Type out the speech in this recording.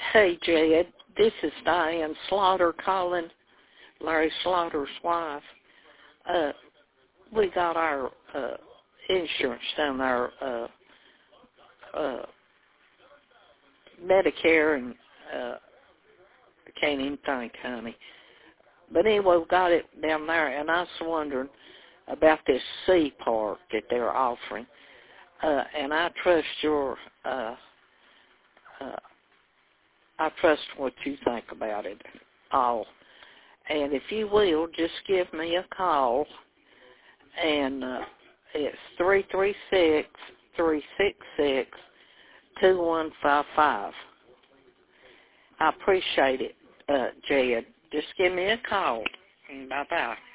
Hey, Jed, this is Diane Slaughter calling, Larry Slaughter's wife. We got our insurance done, our Medicare, and I can't even think, honey. But anyway, we got it down there, and I was wondering about this Sea Park that they're offering. And I trust I trust what you think about it all. And if you will, just give me a call, and it's 336-366-2155. I appreciate it, Jed. Just give me a call. Bye-bye.